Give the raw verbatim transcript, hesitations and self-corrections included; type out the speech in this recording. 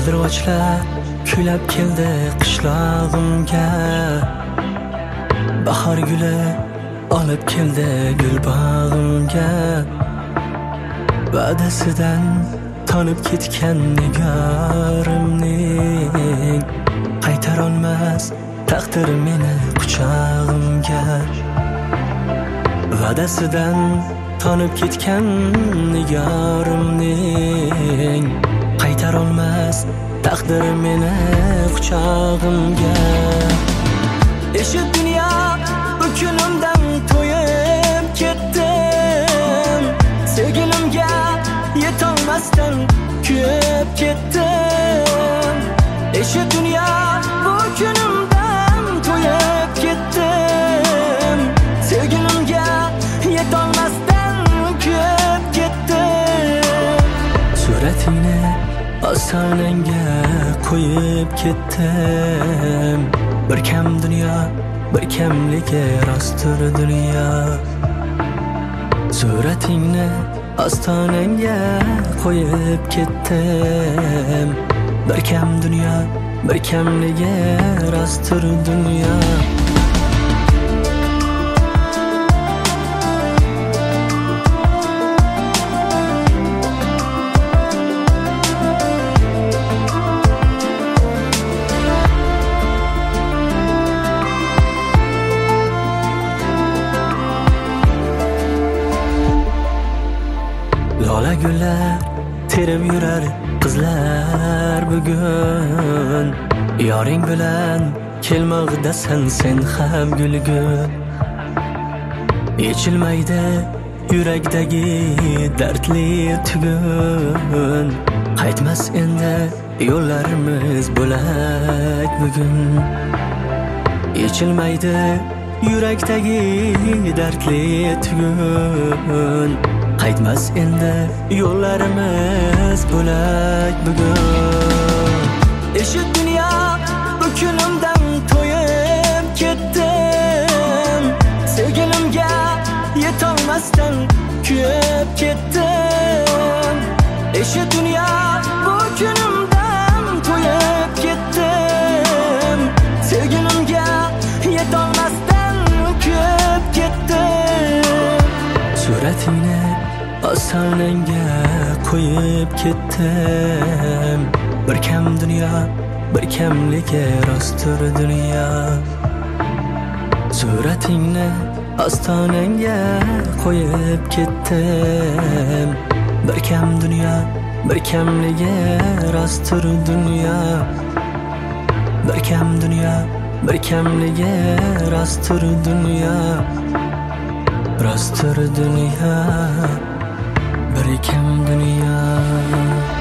qaldirg'ochlar kuylab keldi qishlog'imga. Bahor guli olib keldi gul bog'imga. Va'dasidan tonib ketgan nigorimning qaytarolmas taqdir meni quchog'imga. Va'dasidan tonib ketgan nigorimning qaytarolmas taqdir meni quchog'imga. Eshit dunyo bu kunimdan to'yib ketdim. Sevgilimga yetolmasdan kuyib ketdim. Eshit dunyo bu kunimdan to'yib ketdim. Sevgilimga yetolmasdan kuyib ketdim. Suratingni ostonangga qo'yib ketdim. Bir kam dunyo, bir kamligi rostdir dunyo. Suratingni ostonangga qo'yib ketdim. Bir kam dunyo, bir kamligi rostdir dunyo. Lola gullar terib yurar qizlar bugun. Yoring bilan kelmoqdasan sen ham gulgun. Yechilmaydi yurakdagi dardli tugun. Qaytmas endi yo'llarimiz bo'lak bugun. Yechilmaydi yurakdagi dardli tugun. Qaytmas endi yo'llarimiz bo'lak bugun. Eshit dunyo bu kunimdan to'yib ketdim. Sevgilimga yetolmasdan kuyib ketdim. Eshit dunyo bu kunimdan to'yib ketdim. Sevgilimga yetolmasdan kuyib ketdim. Suratingni ostonangga qo'yib ketdim. Bir kam dunyo, bir kamligi rostdir dunyo. Suratingni ostonangga qo'yib ketdim. Bir kam dunyo, bir kamligi rostdir dunyo. Bir kam dunyo, bir kamligi rostdir dunyo. Rostdir dunyo, bir kam dunyo.